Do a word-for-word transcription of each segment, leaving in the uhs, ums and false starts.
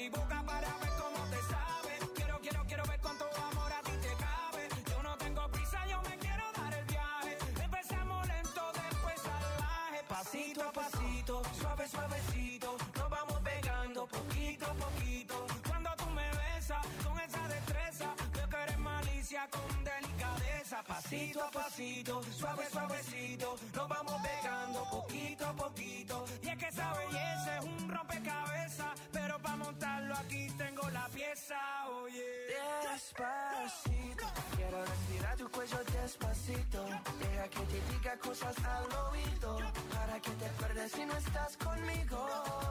mi boca para ver cómo te sabe. Quiero, quiero, quiero ver cuánto amor a ti te cabe. Yo no tengo prisa, yo me quiero dar el viaje. Empezamos lento, después salvaje. Pasito a pasito, suave, suavecito. Nos vamos pegando poquito a poquito. Cuando tú me besas con esa destreza, veo que eres malicia con delicadeza. Pasito a pasito, suave, suavecito. Nos vamos pegando poquito a poquito. Y es que esa belleza es un rompecabezas, pero para montarlo aquí tengo la pieza, oye. Despacito, quiero respirar tu cuello despacito. Deja que te diga cosas al oído, para que te pierdas si no estás conmigo.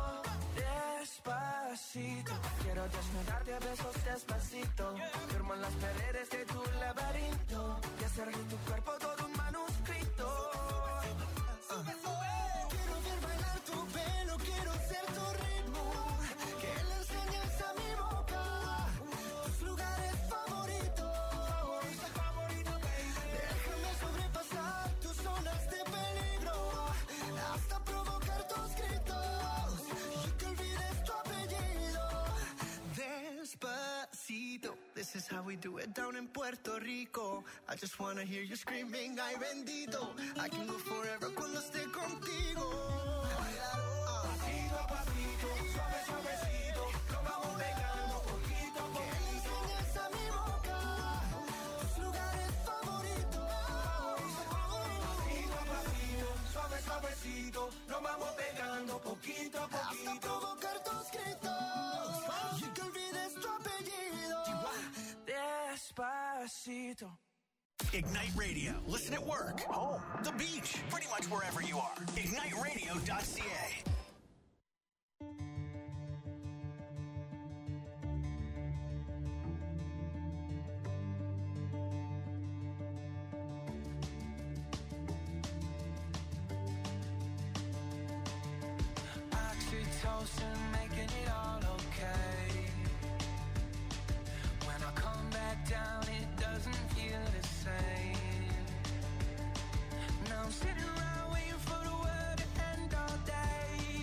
Despacito, quiero desnudarte a besos despacito. Firmo en las paredes de tu laberinto y hacer de tu cuerpo todo un manuscrito. uh. Quiero ver bailar tu pelo, quiero ser tu ritmo, que le enseñes a mi boca tus lugares favoritos. Déjame sobrepasar tus zonas de peligro, hasta provocar tus gritos y que olvides tu apellido. Despacito, this is how we do it down in Puerto Rico. I just wanna hear you screaming, ay bendito. I can go forever cuando esté contigo. Pasito a pasito, suave, suavecito. Nos vamos pegando poquito a poquito. Que le enseñes a mi boca tus lugares favoritos. Pasito a pasito, suave, suavecito. Nos vamos pegando poquito a poquito. Hasta provocar tus gritos y que olvides tu apellido. Despacito. Ignite Radio. Listen at work, home, the beach, pretty much wherever you are. ignite radio dot c a. Oxytocin, making it all okay. When I come back down, it doesn't feel the same. Now I'm sitting around waiting for the world to end all day.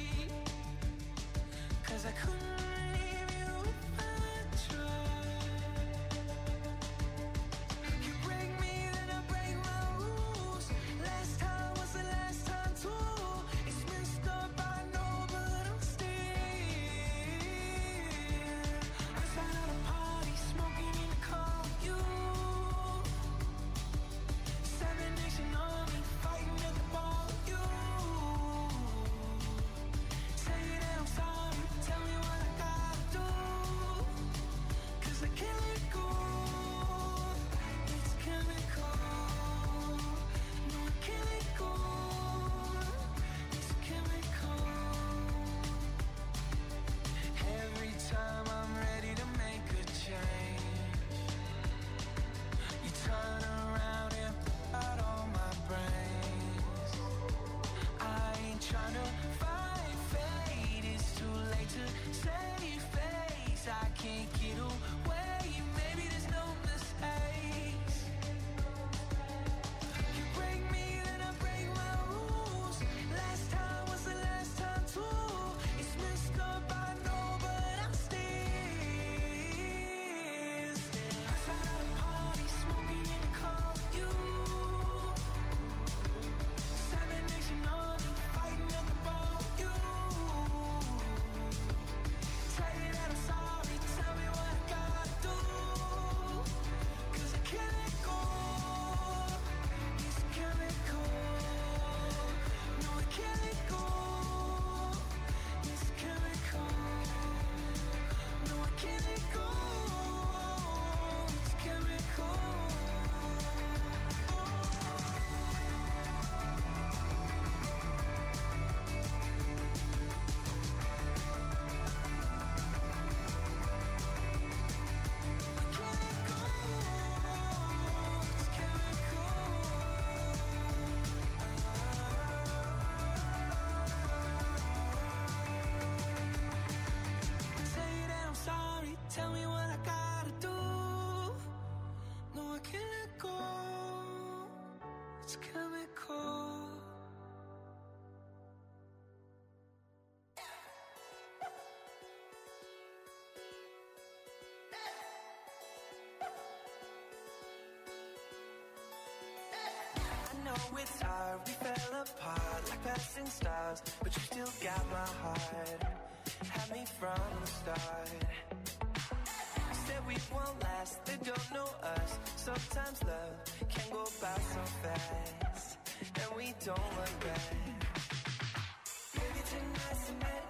It's hard, we fell apart like passing stars, but you still got my heart. Had me from the start. You said we won't last, they don't know us. Sometimes love can go by so fast, and we don't look back. Maybe tonight's the night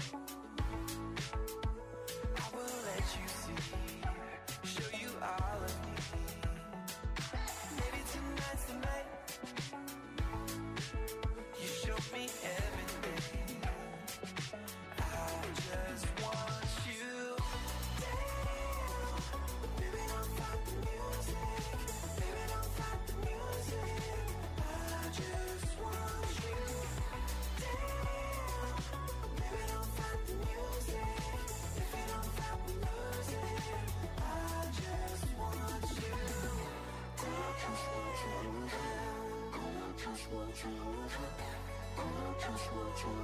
I will let you see, show you all of me. Maybe tonight's the night you show me everything. I just want you. Damn, baby, don't fight the music. Baby, don't fight the music. I just want you. Damn, baby, don't fight the music. If you don't fight the music, I just want you. I just want you. I just want you. I just want you.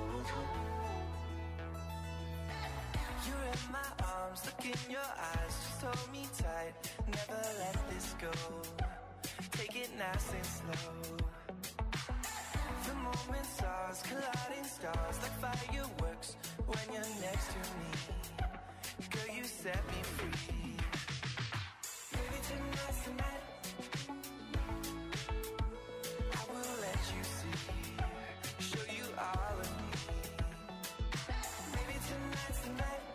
You're in my arms, look in your eyes, just hold me tight, never let this go. Take it nice and slow. The moment's ours, colliding stars like fireworks when you're next to me. Girl, you set me free. Maybe tonight's the night I will let you see, show you all of me. Maybe tonight's the night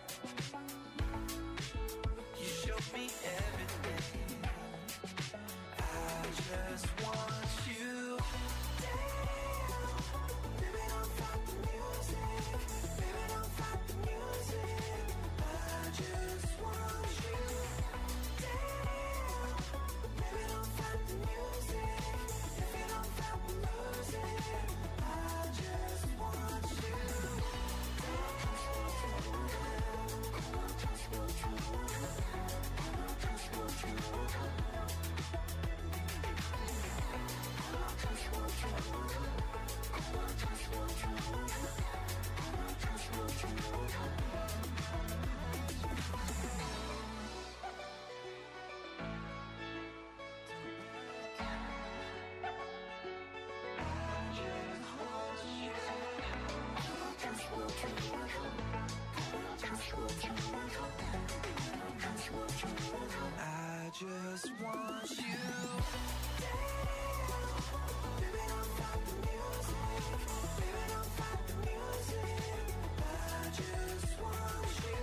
you show me everything. I just want you. Damn, baby, don't fight the music. Baby, don't fight the music. I just want you. Damn, baby, don't fight the music. If you don't fight the music, I just want you. I just want you. I just want you. I just want you. I just want you. I just want you. I just want you. I just want you. Damn, baby, don't fight the music. Baby, don't fight the music. I just want you.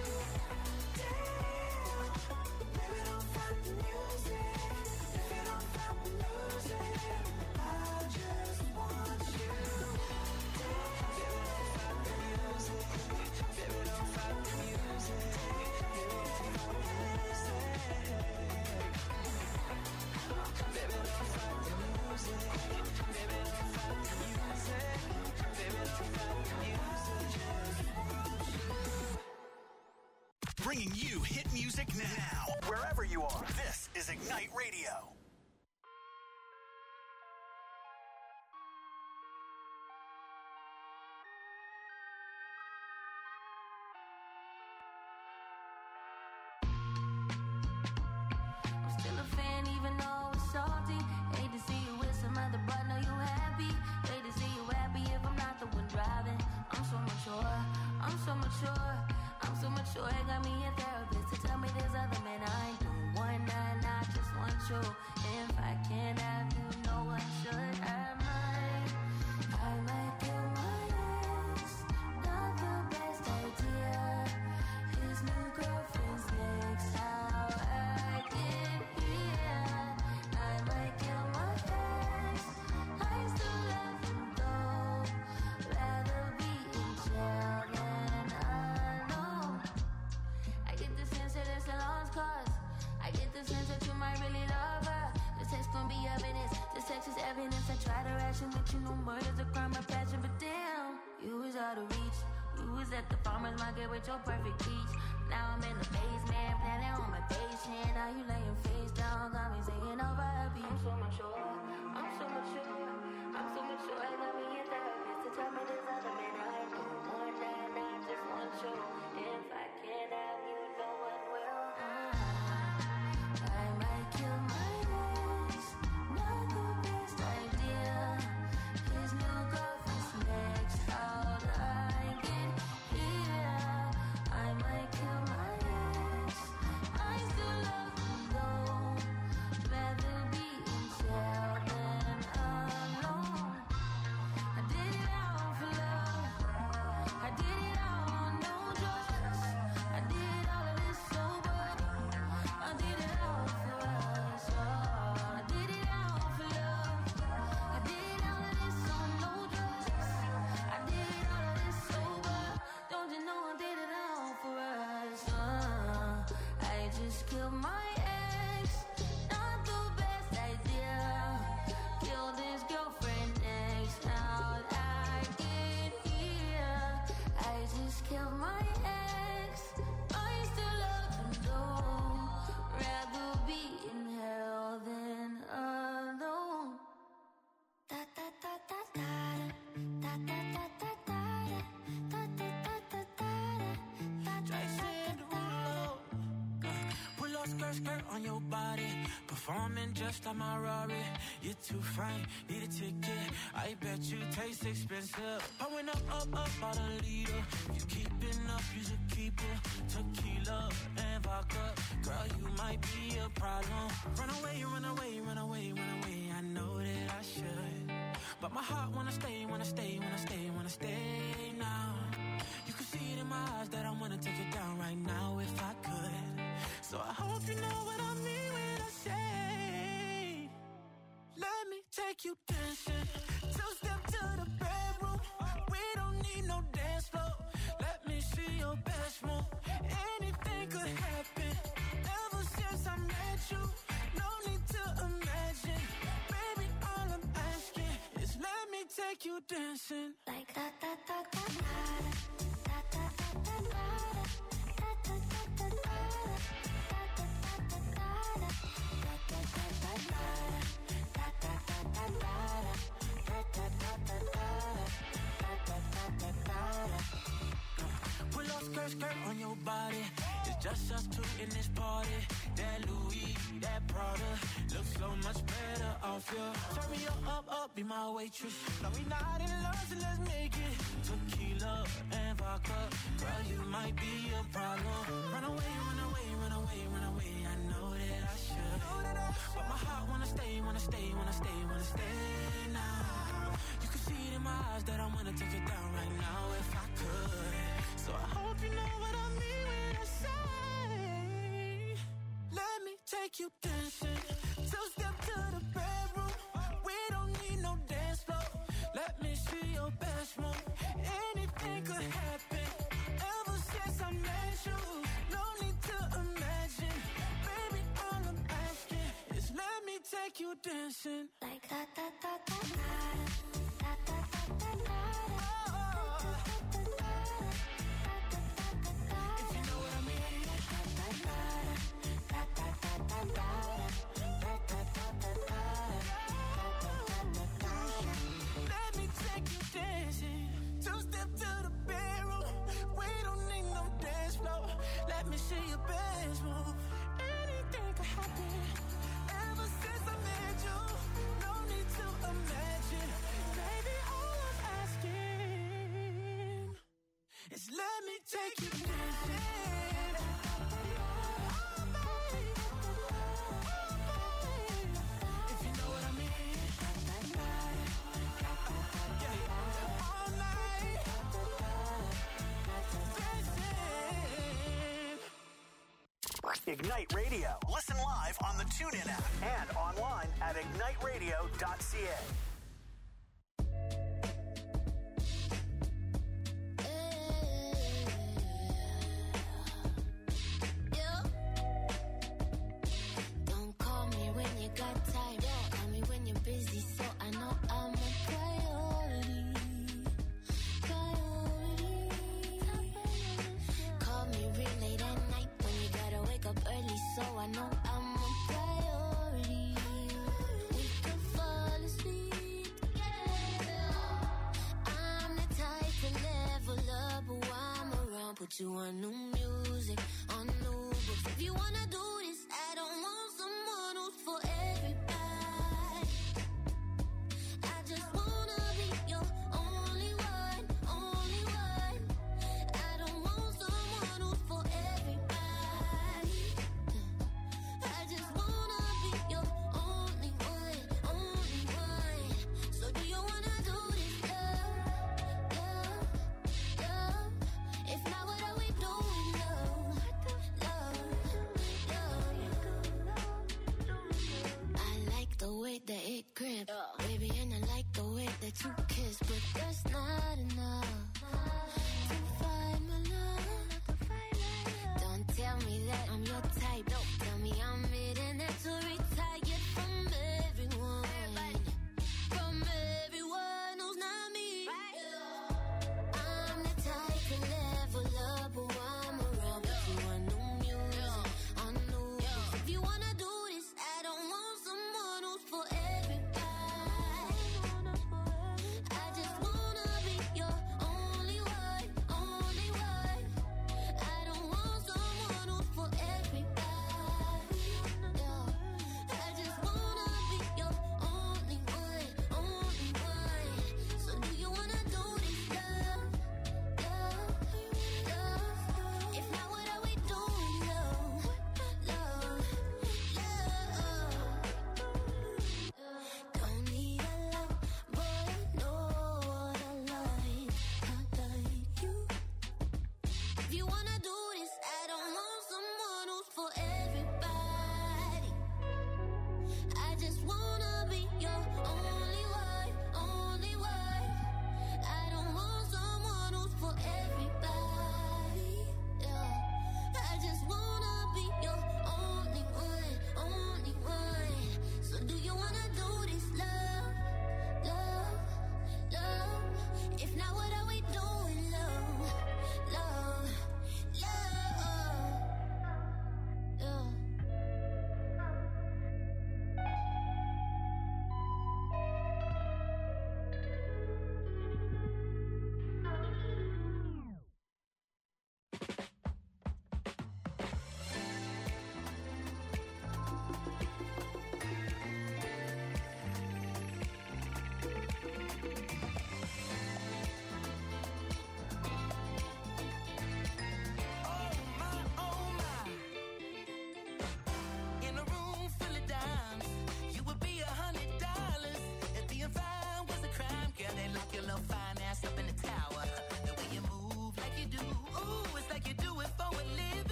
Damn, baby, don't fight the music. If you don't fight the music, I just want you. Baby, don't fight the music. Baby, don't fight the music. Bringing you hit music now, wherever you are. This is Ignite Radio. I'm still a fan even though it's salty. Hate to see you with some other, but know you happy. Hate to see you happy if I'm not the one driving. I'm so mature, I'm so mature, I'm so mature. It got me a therapist to tell me there's other men I ain't doing one night, I just want you. If I can't have you, no one should have mine. I might kill my ex, not the best idea. His new girlfriend's next, how I get here. I might kill my ex, I still love him though. Rather be in jail than alone. I get the sense that it's a lost cause. I get the sense that you might really love her. This text gon' be evidence. This text is evidence. I try to ration with you, no murder's a crime of passion, but damn, you was out of reach. You was at the farmer's market with your perfect peach. Now I'm in the basement, planning on my patient. Now you laying face down, got me singing over a beat. I'm so mature, I'm so mature, I'm so mature. I got me a therapist to tell me there's other men I ain't doing one night, I just want you. If I can't have you, no one will. I might kill my ex, not the best idea. killed my ex. Not the best idea. Killed his girlfriend next. Now I get here. I just killed my ex. I still love him though. Rather be in hell than alone. Da da da da da da da da da da da da da da da da. Jason Derulo. Pull up skirt, skirt on your body. Performing just like my Rari. You're too fine, need a ticket. I bet you taste expensive. I went up, up, up, about a liter. You keeping up, you should keep it. Tequila and vodka. Girl, you might be a problem. Run away, run away, run away, run away. I know that I should. But my heart wanna stay, wanna stay, wanna stay, wanna stay now. You can see it in my eyes that I wanna take it down right now if I could. So I hope you know what I mean when I say, let me take you dancing. Two step to the bedroom. We don't need no dance floor. Let me see your best move. Anything could happen. Ever since I met you, no need to imagine. Baby, all I'm asking is let me take you dancing. Like da da da da da da da da da da da da da da da. Pull up skirt, skirt on your body. It's just us two in this party. That Louis, that Prada looks so much better off you. Turn me up, up, up, be my waitress. No, we not in love, so let's make it. Tequila and vodka. Girl, you might be a problem. Run away, run away, run away, run away. I know that I should. But my heart wanna stay, wanna stay, wanna stay, wanna stay now. You can see it in my eyes that I wanna take it down right now if I could. So I hope you know what I mean when I say, let me take you dancing. Two step to the bedroom. We don't need no dance floor. Let me see your best move. Anything could happen. Ever since I met you, no need to imagine. Baby, all I'm asking is let me take you dancing. Like da da da da da da da da da da. If you know what I mean. Let me take you dancing. Two step to the bedroom. We don't need no dance floor. Let me see your best move. Anything could happen. Ever since I met you, no need to imagine. Baby, all I'm asking is let me take you dancing. If you know what I mean. Yeah, all night. Dancing. Ignite Radio. Listen live on the TuneIn app and online at ignite radio dot c a. Don't call me when you got time. Call me when you're busy, so I know I'm a priority. Priority. Call me real late at night when you gotta wake up early, so I know I'm a priority. We can fall asleep together. I'm the type to level up while I'm around. Put you on new music, on new books. If you wanna do this, I don't want someone who's for everybody. I just wanna be your only one, only one. I don't want someone who's for everybody. I just wanna be your only one, only one. So do you wanna do this, love, love, love? If not, what are we doing, love, love, love?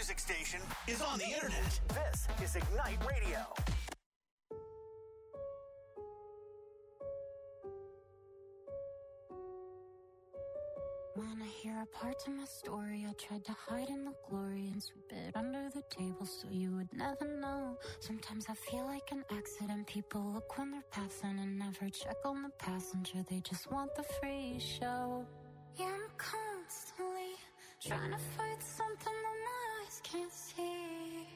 music station is on the internet. This is Ignite Radio. Wanna hear a part of my story? I tried to hide in the glory and sweep it under the table so you would never know. Sometimes I feel like an accident. People look when they're passing and never check on the passenger. They just want the free show. Yeah, I'm constantly trying to fight something that my eyes can't see.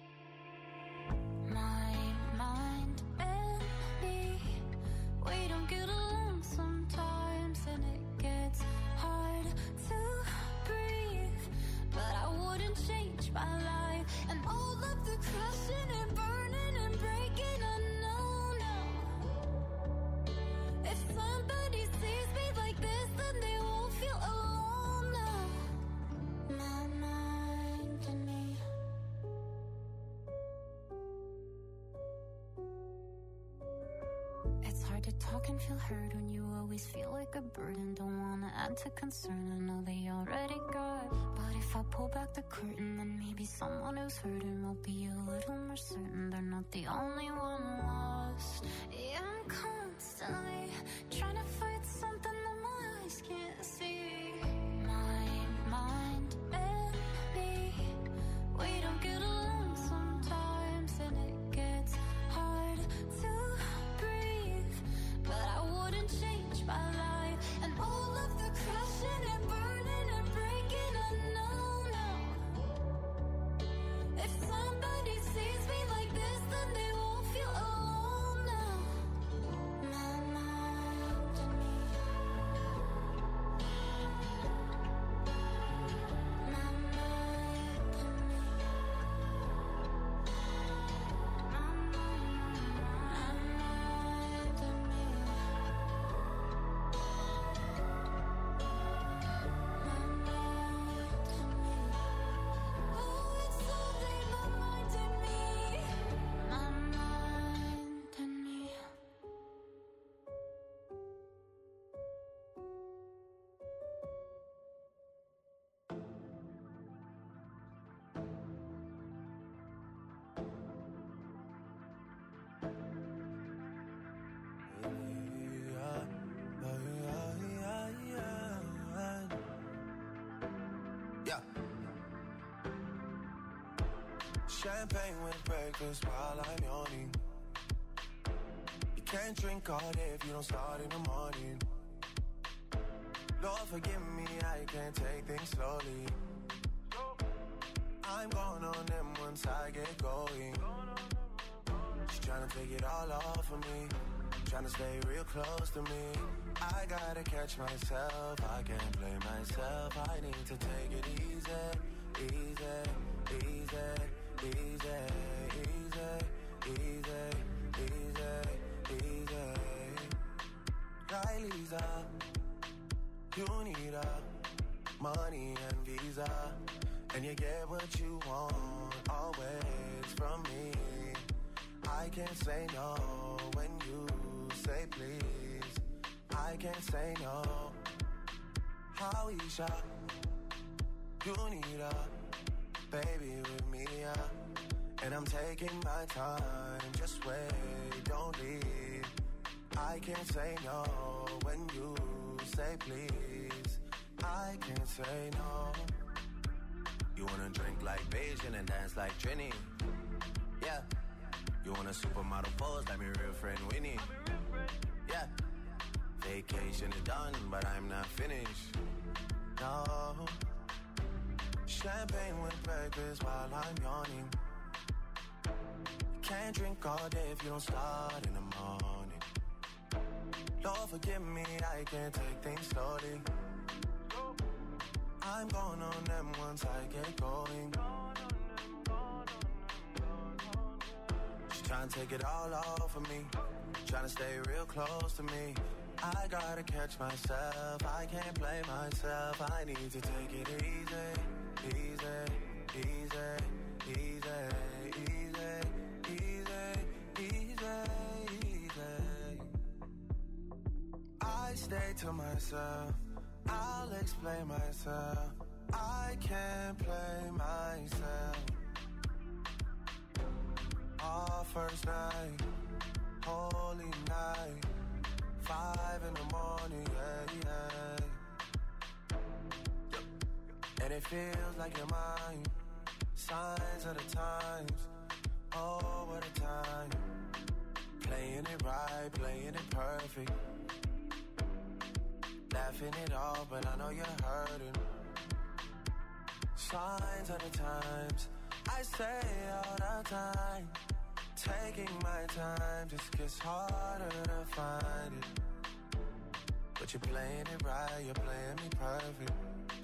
My mind and me, we don't get along sometimes, and it gets hard to breathe. But I wouldn't change my life, and all of the crashing and burning and breaking, I know now. If somebody sees me like this, then they won't feel alone now. My mind and me. It's hard to talk and feel heard when you always feel like a burden. Don't wanna add to concern, I know they already got. But if I pull back the curtain, then maybe someone who's hurting will be a little more certain they're not the only one lost. Yeah, I'm constantly trying to fight something that my eyes can't see. My mind and me, we don't get along sometimes, and it gets hard to breathe. But I wouldn't change my life, and all of the crashing and burning and breaking, I know now. If somebody sees me like this, then they won't feel alone now. My mind and me. My mind and me. My mind and me. Oh, it's only my mind and me. My mind and me. Yeah. Champagne with breakfast while I'm yawning. You can't drink all day if you don't start in the morning. Lord forgive me, I can't take things slowly. I'm going on them once I get going. She's trying to take it all off of me, trying to stay real close to me. I gotta catch myself, I can't blame myself. I need to take it easy, easy, easy, easy, easy, easy, easy, easy. Right, Lisa, you need a money and visa, and you get what you want always from me. I can't say no when you say please. I can't say no. Howisha, you need a baby with me, yeah. And I'm taking my time, just wait, don't leave. I can't say no when you say please. I can't say no. You wanna drink like Beijing and dance like Trini? Yeah. You want a supermodel pose like my real friend Winnie? Yeah. Vacation is done, but I'm not finished. No. Champagne with breakfast while I'm yawning. You can't drink all day if you don't start in the morning. Lord forgive me, I can't take things slowly. I'm going on them once I get going. She's trying to take it all off of me, trying to stay real close to me. I gotta catch myself, I can't blame myself. I need to take it easy, easy, easy, easy, easy, easy, easy, easy. I stay to myself, I'll explain myself. I can't play myself. Our first night, holy night, five in the morning, yeah, yeah. And it feels like you're mine. Signs of the times, oh, what a time. Playing it right, playing it perfect. Laughing it off, but I know you're hurting. Signs of the times, I say all the time. Taking my time just gets harder to find it. But you're playing it right, you're playing me perfect.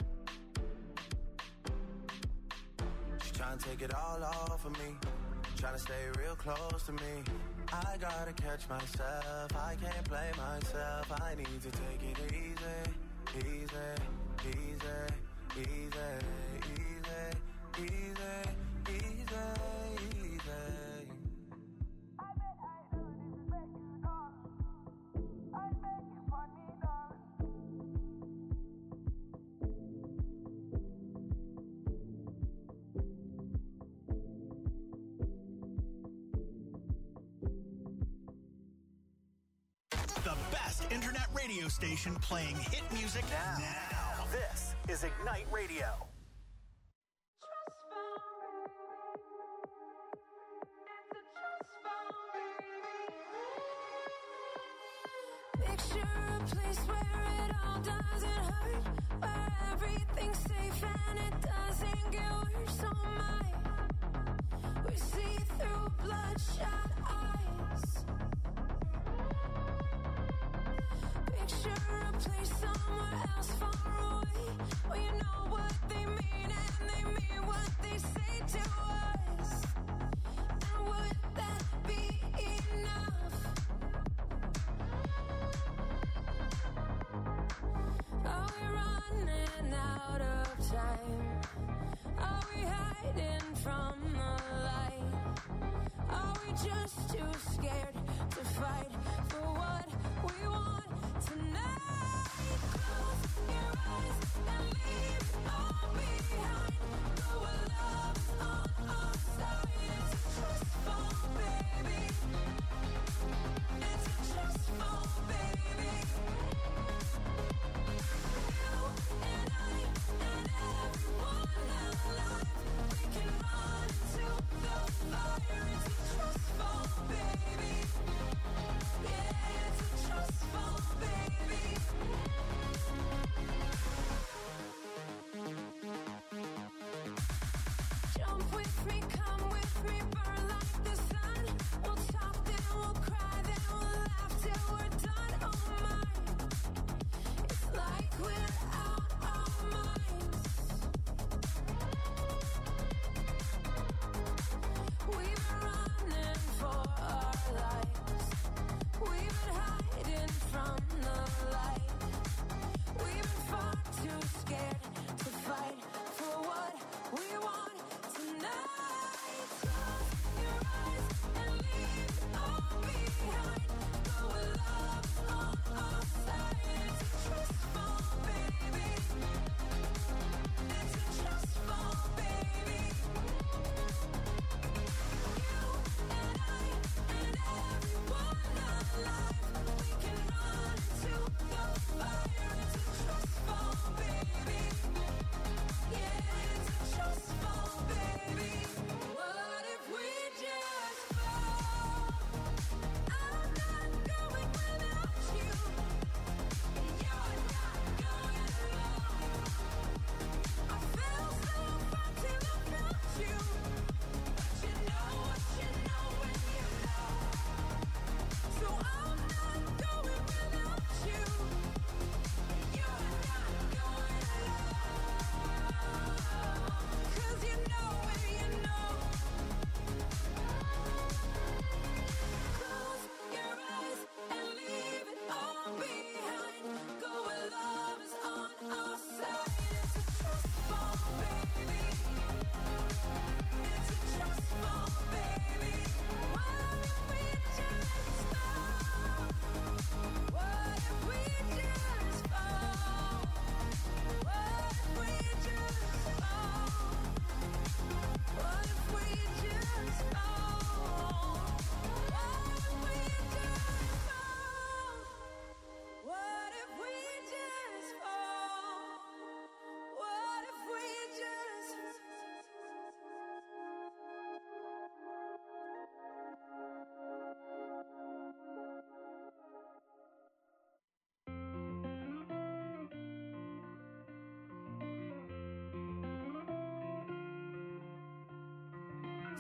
She's trying to take it all off of me, trying to stay real close to me. I gotta catch myself, I can't play myself. I need to take it easy, easy, easy, easy, easy, easy, easy, easy. I bet I do this to make you darling. I beg you for me, darling. The best internet radio station playing hit music now. now. This is Ignite Radio. Picture a place where it all doesn't hurt, where everything's safe and it doesn't get worse. Oh my, we see through bloodshot eyes. Picture a place somewhere else far away, where you know what they mean and they mean what they say to us. And would that be enough? Are we running out of time? Are we hiding from the light? Are we just too scared to fight for what we want tonight? Close your eyes and leave all behind. Go with love on our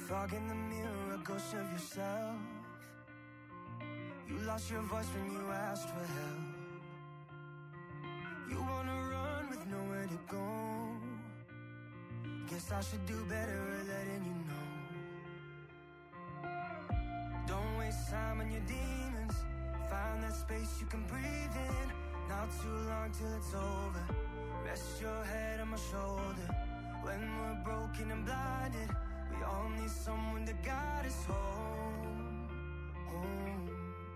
fog in the mirror, a ghost of yourself. You lost your voice when you asked for help. You wanna run with nowhere to go. Guess I should do better at letting you know. Don't waste time on your demons. Find that space you can breathe in. Not too long till it's over. Rest your head on my shoulder. When we're broken and blinded, we all need someone to guide us home, home.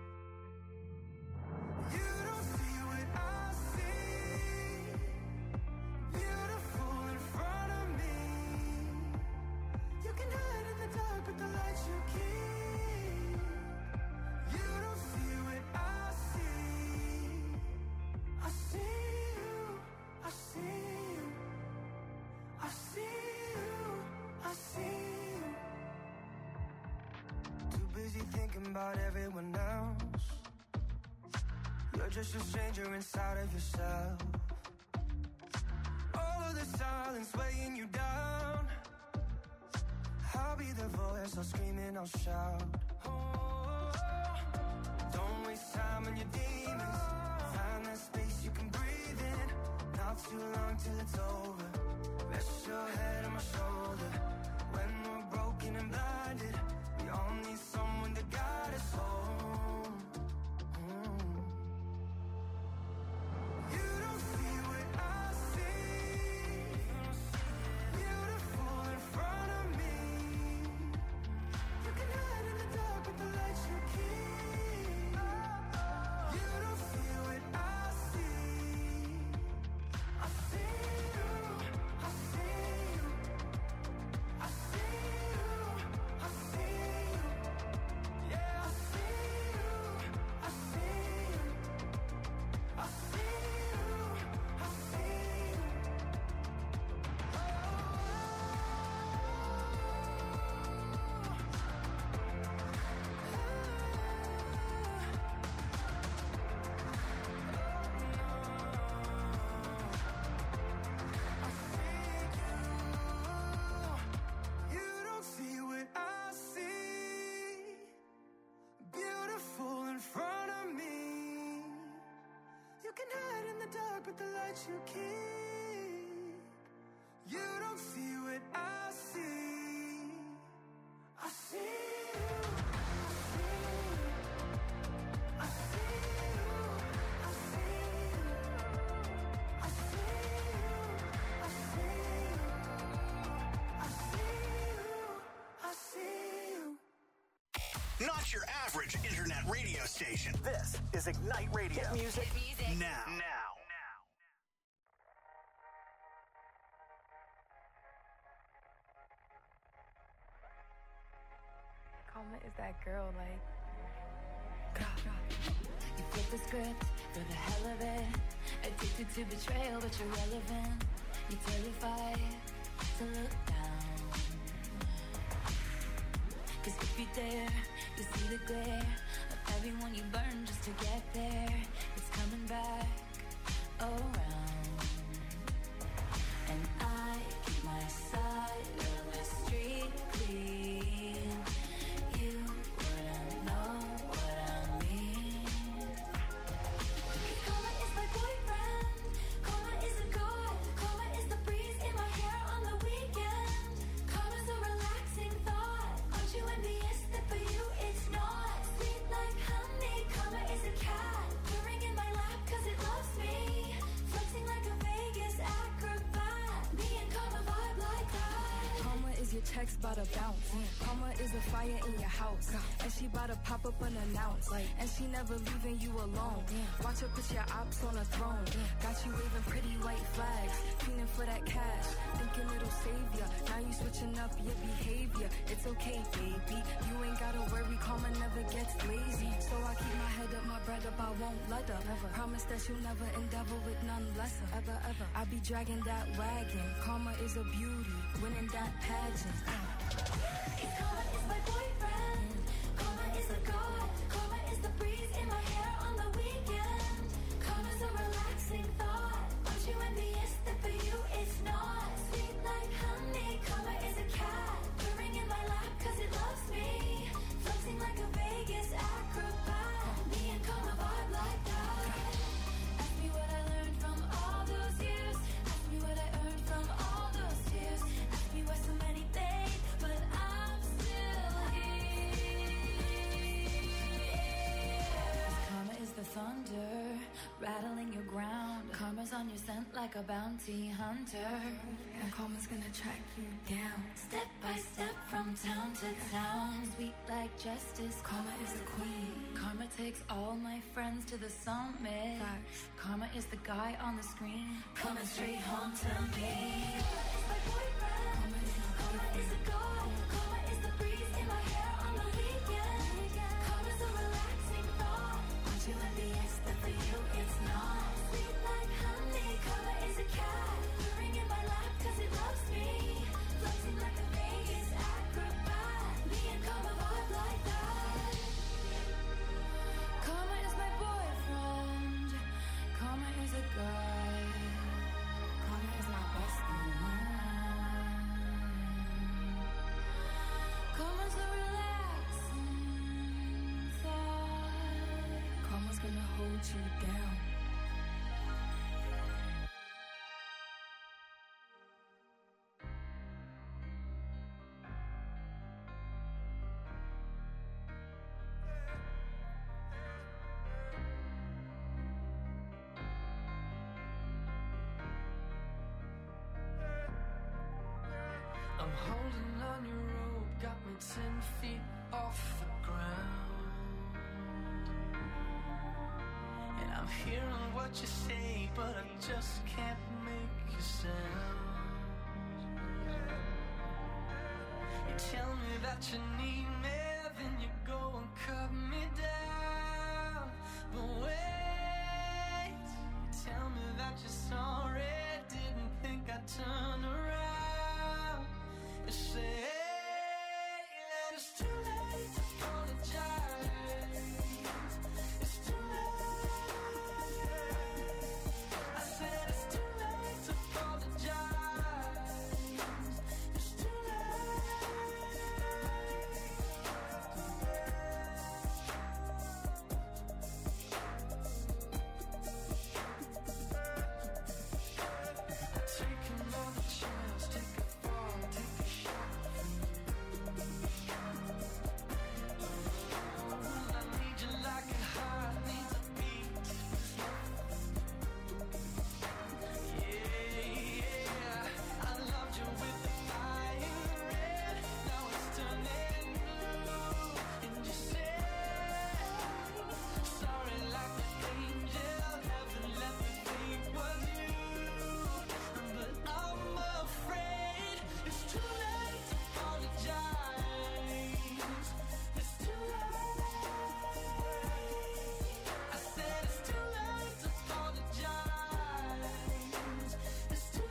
You don't see what I see. Beautiful in front of me. You can hide in the dark with the lights you keep. You don't see what I see. I see you, I see you, I see you, I see you. Too busy thinking about everyone else. You're just a stranger inside of yourself. All of the silence weighing you down. I'll be the voice, I'll scream and I'll shout. Oh, don't waste time on your demons. Find that space you can breathe in. Not too long till it's over. Rest your head on my shoulder. When we're broken and blinded, we all need someone to guide us home. Mm. You don't see what I see. Beautiful in front of me. You can hide in the dark with the lights you keep. You don't see what I see. I see you, I see you, I see you, I see you. Yeah, I see you, I see you, I see you, I see you. You don't see what I see. Beautiful in front of me. You can hide in the dark with the lights you keep. You don't see what I see. I see you, I see you, I see you, I see you, I see you, I see you, I see you. Not your average internet radio station. This is Ignite Radio. Music now. Now. Karma is that girl, like. You flip the script for the hell of it. Addicted to betrayal, but you're relevant. You're terrified to look down. Cause if you dare, you see the glare of everyone you burn just to get there. It's coming back around. And I keep my side of the street clean. You wouldn't know what I mean. Karma is my boyfriend. Karma is a god. Karma is the breeze in my hair on the weekend. Karma's a relaxing thought. Aren't you envious that for you it's not? Sweet like honey. Karma is a cat purring in my lap cause it loves me. Flexing like a Vegas acrobat. Me and Karma vibe like that. Karma is your checks bout to bounce. Karma is a fire in your house. And she bout to pop up unannounced. And she never leaving you alone. Watch her put your ops on a throne. Got you waving pretty white flags. Feeling for that cash. Thinking it'll save ya. Now you switching up your behavior. It's okay, baby. You ain't gotta worry. Karma never gets lazy. So I keep my head up, my bread up. I won't let her. Never. Promise that you'll never endeavor with none lesser. Ever, ever. I be dragging that wagon. Karma is a beauty. Winning that pageant. Karma is my boyfriend. Karma is a god. Karma is the breeze in my hair on the weekend. Karma's a relaxing thought. Aren't you envious that for you it's not? Sweet like honey. Karma is a cat purring in my lap you're sent like a bounty hunter. And karma's gonna track you down. Step by step from town to town. Sweet like justice, Karma is the queen. Karma takes all my friends to the summit. Facts. Karma is the guy on the screen, coming straight home to me. Karma is my boyfriend. Karma is my Karma is a god. Karma is the breeze in my hair on the weekend. Karma's a relaxing thought. Want you in the S, but for you it's not. Sweet like honey. Karma is a cat. Purring in my lap cause it loves me. Floating like a Vegas acrobat. Me and Karma vibe like that. Karma is my boyfriend. Karma is a guy. Karma is my bestie. Karma's a relaxing thought. Karma's gonna hold you down. I'm holding on your rope, got me ten feet off the ground. And I'm hearing what you say, but I just can't make a sound. You tell me that you need me, then you go and cut me down. But wait, you tell me that you're sorry, didn't think I'd turn around. You say that it's too late to apologize. It's too late. I said it's too late to apologize. It's too late. Taking all the chance, take a fall, take a shot. I need you like a heart needs a beat. Yeah, yeah. I loved you with the fire red. Now it's turning blue. And you say sorry like an angel. Heaven let me think was you. But I'm afraid it's too late to apologize. It's too late. I said it's too late to apologize. It's too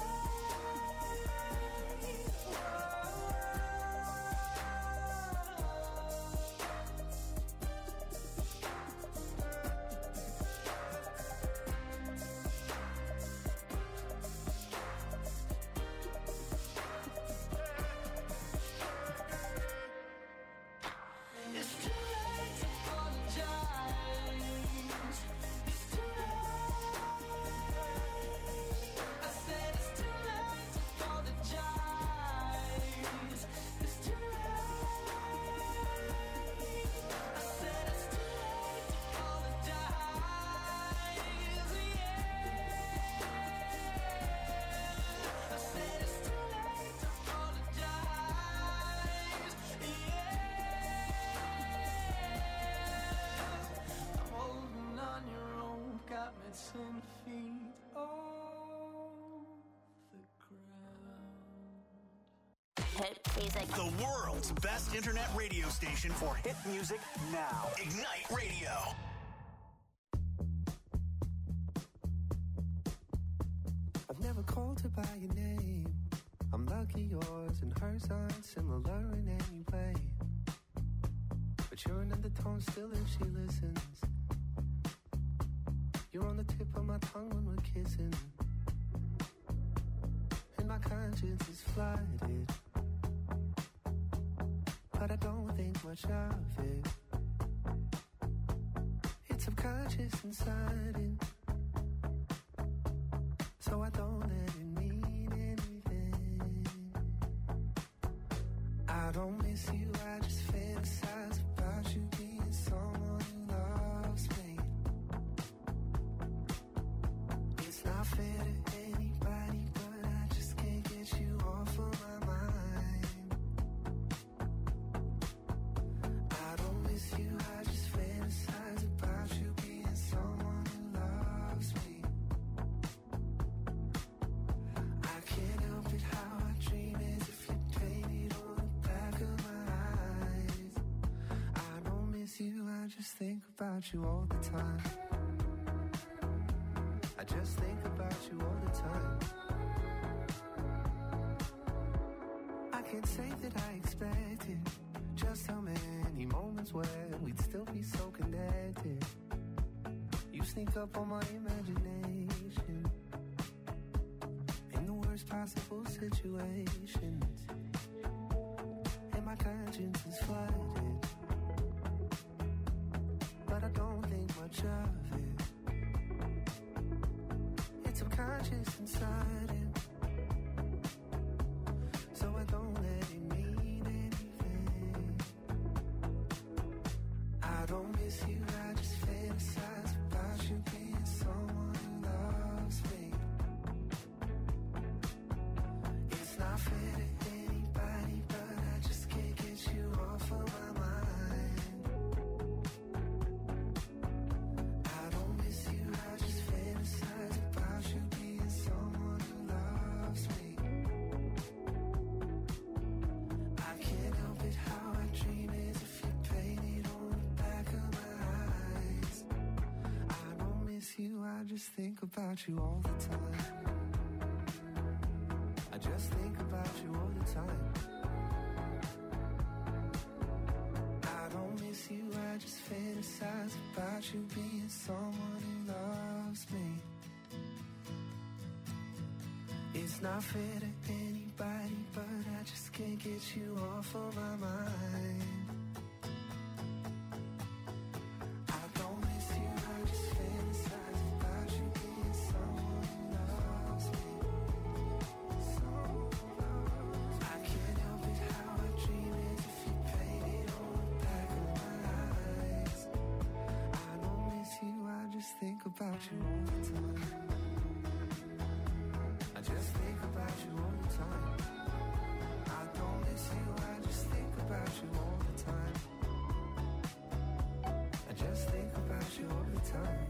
It's too late to apologize. It's too late. I said it's too late to apologize. It's too late. I said it's too late to apologize. Yeah. I said it's too late to apologize. Yeah. I'm holding on your rope, got me ten feet off the ground. Hit music. The world's best internet radio station for hit music now. Ignite Radio. I've never called her by your name. I'm lucky yours and hers aren't similar in any way. But you're an undertone still if she listens. You're on the tip of my tongue when we're kissing. And my conscience is flooded. But I don't think much of it. It's subconscious and sudden. So I don't let it mean anything. I don't miss you, I just fantasize about you being someone who loves me. It's not fair just think about you all the time. I just think about you all the time. I can't say that I expected just how many moments where we'd still be so connected. You sneak up on my imagination in the worst possible situations, and my conscience is flooded, but I don't think much of it. It's subconscious and sudden, so I don't let it mean anything. I don't miss you, I just fantasize about you being someone who loves me. It's not fair to anybody, but I just can't get you off of my mind. I don't miss you, I just fantasize about you being someone who loves me. I can't help it, how I dream is if you painted on the back of my eyes. I don't miss you, I just think about you all the time. I just think about you all the time. I don't miss you, I just fantasize about you being someone who loves me. It's not fair to anybody, but I just can't get you off of my mind. I don't miss you, I just fantasize about you being someone who loves me. I can't help it, how I dream is if you painted on the back of my eyes. I don't miss you, I just think about you all the time. I just think about you all the time. I don't miss you, I just think about you all the time. I just think about you all the time.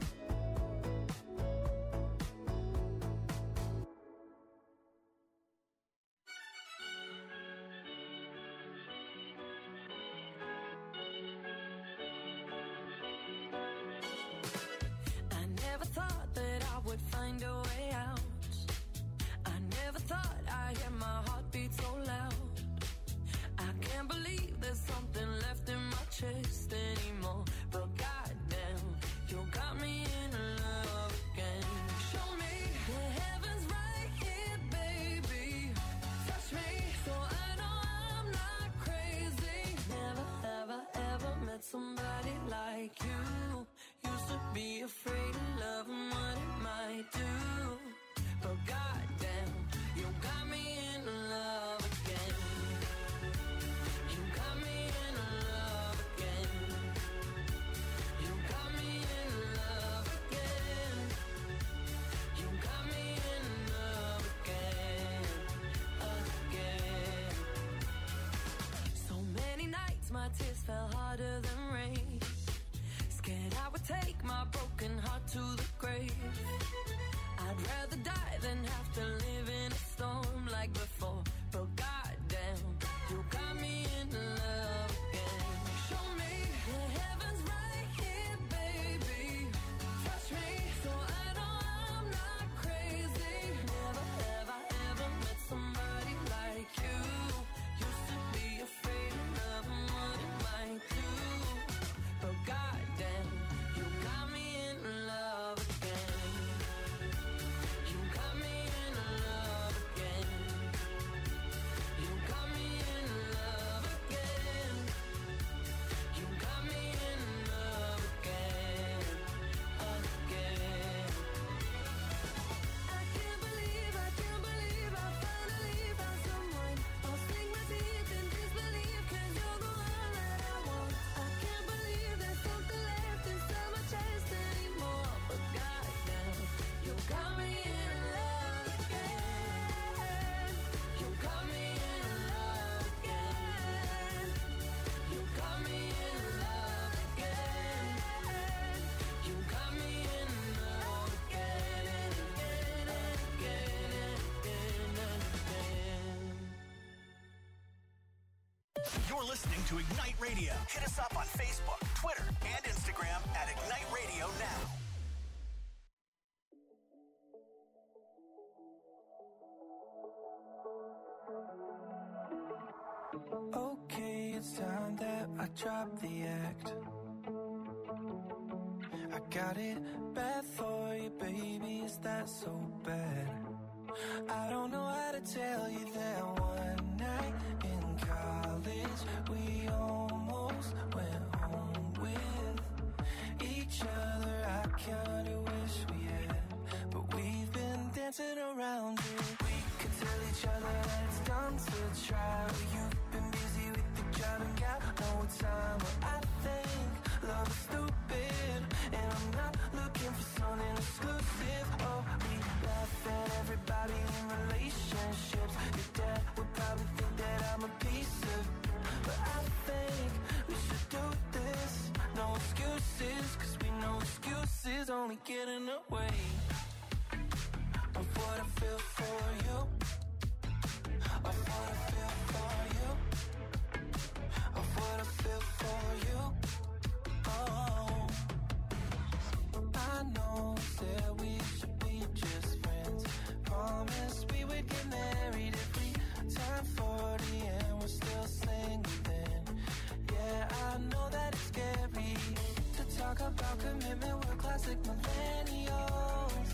I never thought that I would find a way out. I never thought I'd hear my heartbeat so loud. I can't believe there's something left in my chest anymore. But goddamn, you got me in love again. Show me the heavens right here, baby. Touch me so I know I'm not crazy. Never, ever, ever met somebody like you. Used to be afraid of love and what it might do. But goddamn, you got me in love again. You got me in love again. You got me in love again. You got me in love again, again. So many nights my tears fell harder than rain. Scared I would take my broken heart to the grave. I'd rather die than have to live in a storm like before. But goddamn, you got me in love again. Show me the heavens right here, baby. Touch me so I know I'm not crazy. Never, ever, ever met somebody like you. Used to be afraid of love and what it might do. But goddamn, you got me in love again. You got me in love. You're listening to Ignite Radio. Hit us up on Facebook, Twitter, and Instagram at Ignite Radio Now. Okay, it's time that I drop the act. I got it bad for you, baby, is that so bad? I don't know how to tell you that one night in college we almost went home with each other. I kinda wish we had, but we've been dancing around it. We could tell each other that it's done to try, but you've been busy with the job and got no time. But I think love is stupid, and I'm not looking for something exclusive. Oh, we laugh at everybody in relationships. Your dad would probably think that I'm a piece of, but I think we should do this. No excuses, cause we know excuses only get in the way of what I feel for you, of what I feel for you, of what I feel for you. Oh, I know that we should be just friends. Promised we would get married if we turn forty and we're still single then. Yeah, I know that it's scary to talk about commitment, we're classic millennials.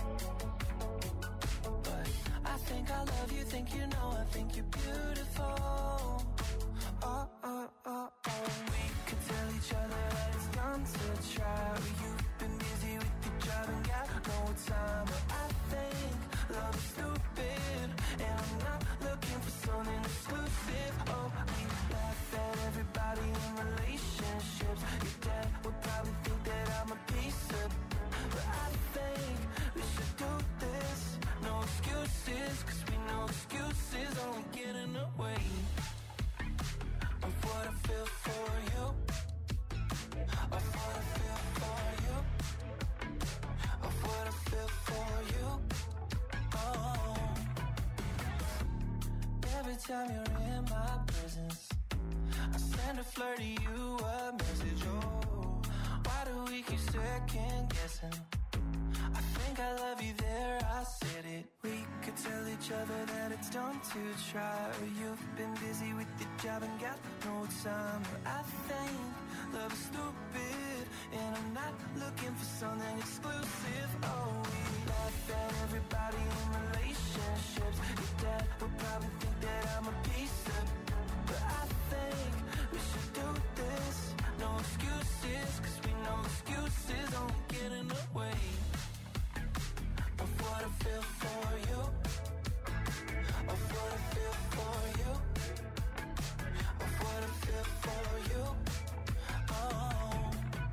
But I think I love you, think you know, I think you're beautiful. Oh, oh, oh, oh. We could tell each other that it's done to try, but you've been busy with your job and got no time. But I think love is stupid, and I'm not looking for something exclusive. Oh, we laugh at everybody in relationships. Your dad would probably think that I'm a piece of, but I think we should do this. No excuses, cause we know excuses only get in the way of what I feel for you, of what I feel for you, of what I feel for you. Oh, every time you're in my presence, I send a flirty you a message. Oh, why do we keep second guessing? I think I love you there, I said it. We could tell each other that it's done to try, or you've been busy with your job and got no time. But I think love is stupid, and I'm not looking for something exclusive. Oh, we laugh at everybody in relationships. Your dad would probably think that I'm a piece of, but I think we should do this. No excuses, cause we know excuses only get in the way of what I feel for you, of what I feel for you, of what I feel for you. Oh,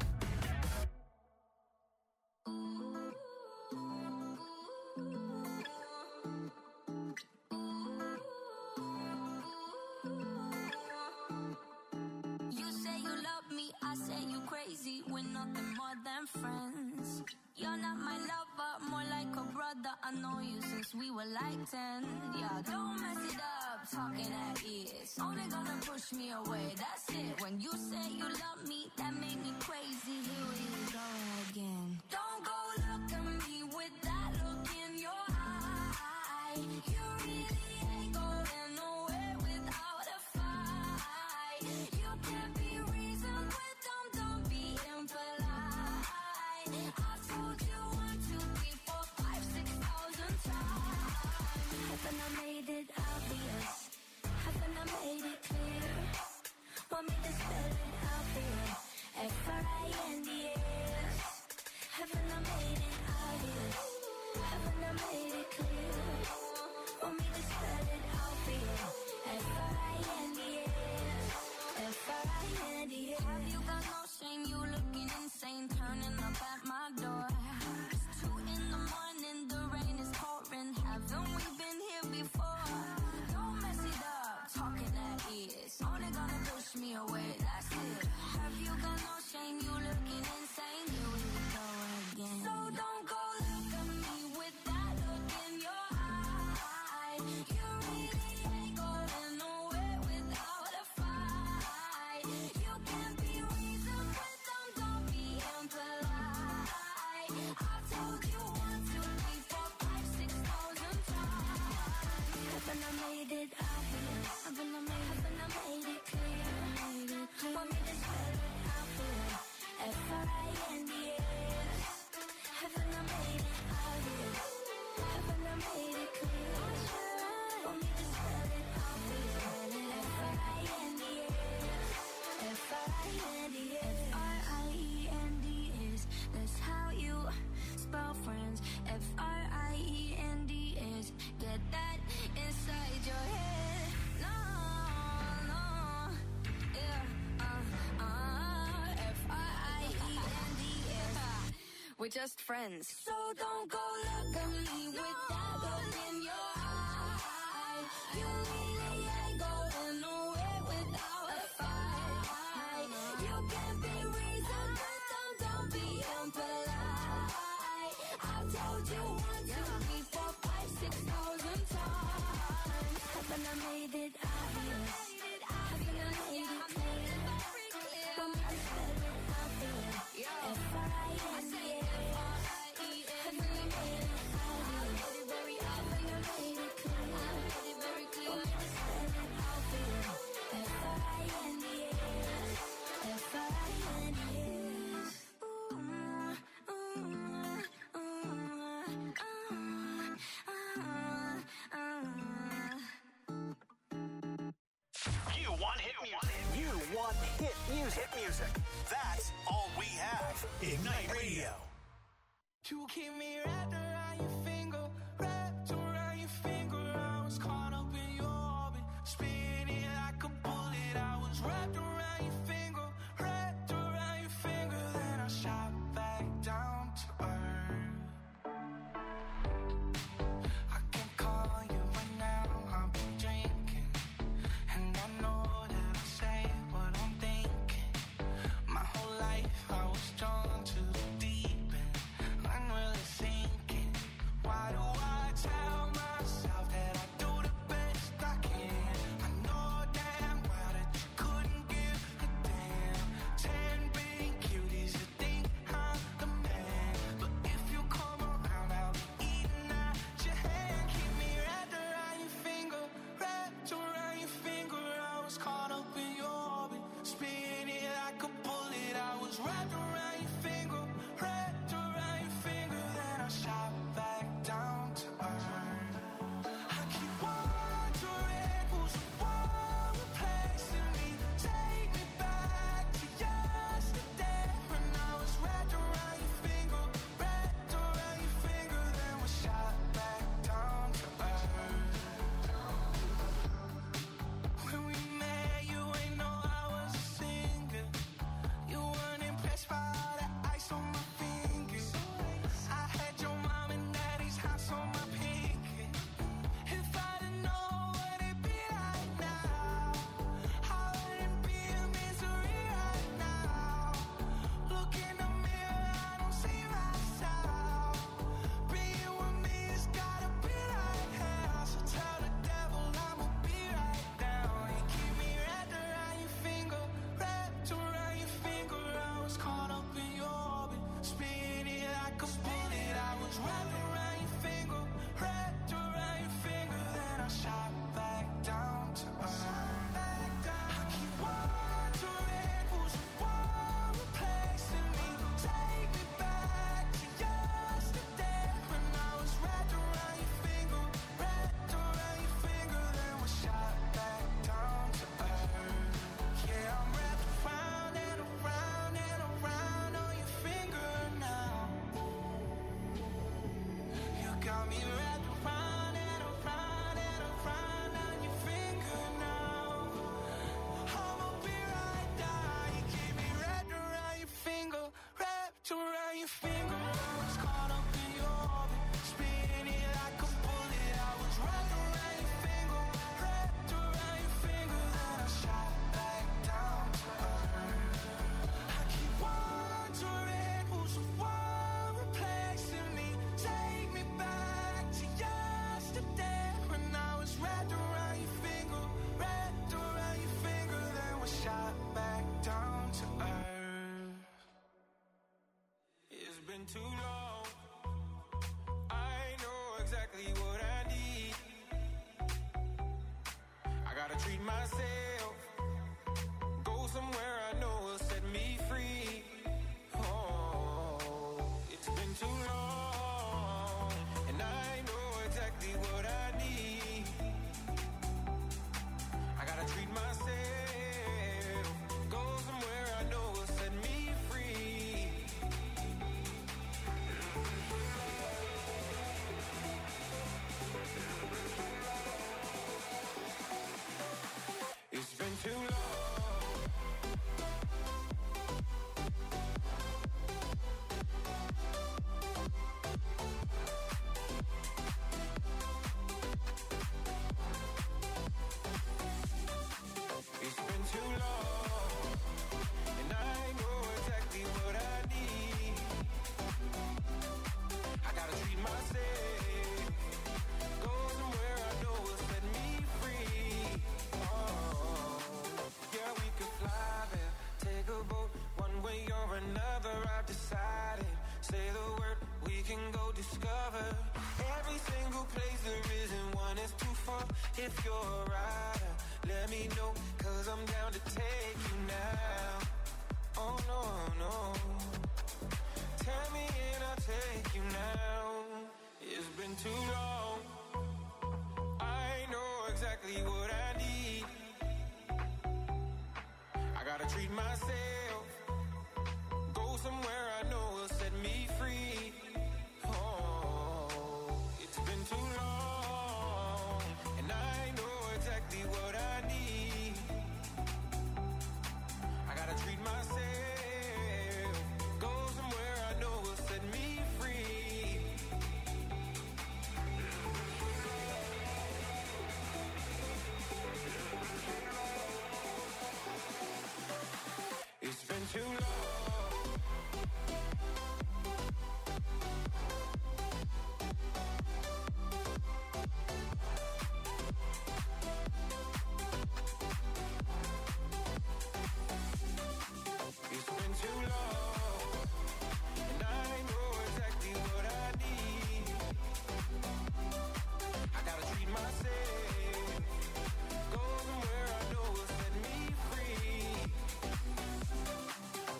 you say you love me, I say you crazy. We're nothing more than friends. You're not my lover, more like a brother. I know you since we were like ten. Yeah, don't mess it up, talking at ears. Only gonna push me away, that's it. When you say you love me, that made me crazy. Here we go again. Don't go look at me with that look in your eye. You really ain't going nowhere without a fight. You can't be reasoned with them, don't be impolite. I've told you one, two, three, four, five, six thousand times. Haven't I made it obvious? Haven't I made it clear? Want me to spell it out for you? F R I N D S. We're just friends. So don't go look at me with that look in your eye. You really ain't going nowhere without a fight. You can be reasoned, but don't, don't be impolite. I've told you one, two, three, four, five, six thousand times. Haven't I made it obvious? Haven't I made it clear? Want me to spell it out there? F I N D A. Haven't I made it obvious? Haven't I made it clear? Want me to spell it out there? F I N D A. F I N D A. You want hit music. You want hit music. Hit music. That's all we have. Ignite Radio. You keep me wrapped around your finger, wrapped around your finger. I was caught up in your orbit, spinning like a bullet. I was wrapped around your finger, wrapped around your finger. Then I shot back down to earth. I can call you right now, I've been drinking, and I know that I say what I'm thinking. My whole life I was drawn to the deep end. I'm really sinking. Why do I tell myself that I do the best I can? I know damn well that you couldn't give a damn. Ten big cuties that think I'm the man. But if you come around, I'll be eating at your hand. Keep me wrapped around your finger, wrapped around your finger. I was caught up in your orbit, spinning like a bullet. I was wrapped around your finger, wrapped around your finger. Then I shot back down to earth. I keep wondering who's the one replacing me. Take me back to yesterday when I was wrapped around your finger, wrapped around your finger. Then we shot back down to earth. When we met, you ain't know I was a singer. You weren't impressed by all the ice on my fingers. I had your mom and daddy's house on my pinky. If I didn't know what it'd be like now, I wouldn't be in misery right now. Look in the mirror, I don't see myself. Being with me has gotta be like hell. So tell the devil I'ma be right down. You keep me wrapped around your finger, wrapped around your finger. I was caught up in your orbit, spinning like a bullet. I was wrapped around your finger, wrapped around your finger. Then I shot back down to earth. I keep wondering who's the one replacing me. Take me back to yesterday when I was wrapped around your finger, wrapped around your finger. Then we shot back down to earth. Yeah, I'm wrapped around and around and around on your finger now. You got me wrapped around and around and around on your finger now. I'ma be right there. You keep me wrapped around your finger, wrapped around your finger. I was caught up in your orbit, spinning like a bullet. I was wrapped around your finger, wrapped around your finger. Then I shot back down to earth. I keep wondering who's the one replacing me. Take me back to yesterday when I was wrapped around your finger, wrapped around your finger. Then we shot back down to earth. It's been too long. I know exactly what I need. I gotta treat myself, go somewhere I know will set me free. Oh, it's been too long, and I know exactly what I need. I gotta treat myself, go somewhere I know will set me free. It's been too long. If you're a rider, let me know, cause I'm down to take you now. Oh no, no. Tell me and I'll take you now. It's been too long. I know exactly what I need. I gotta treat myself. Go somewhere I know will set me